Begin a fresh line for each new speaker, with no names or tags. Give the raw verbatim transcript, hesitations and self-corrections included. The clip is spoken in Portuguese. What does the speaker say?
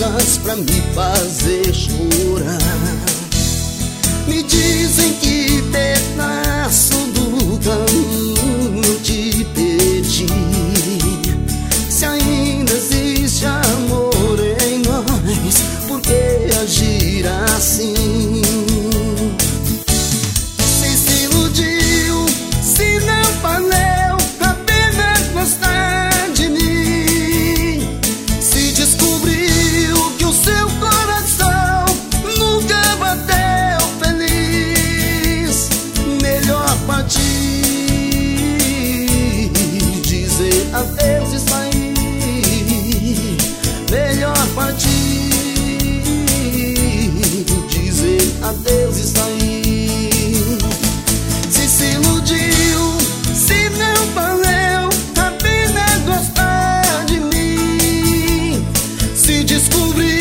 coisas pra me fazer chorar. Me dizem que pedaço do caminho te perdi. Se ainda existe amor em nós, por que agir assim? Se se iludiu, se não valeu a pena gostar de mim. Se descobriu que o seu coração nunca bateu feliz, melhor partir, dizer adeus e sair. Melhor partir, dizer adeus e sair. Se se iludiu, se não valeu a pena gostar de mim. Se descobriu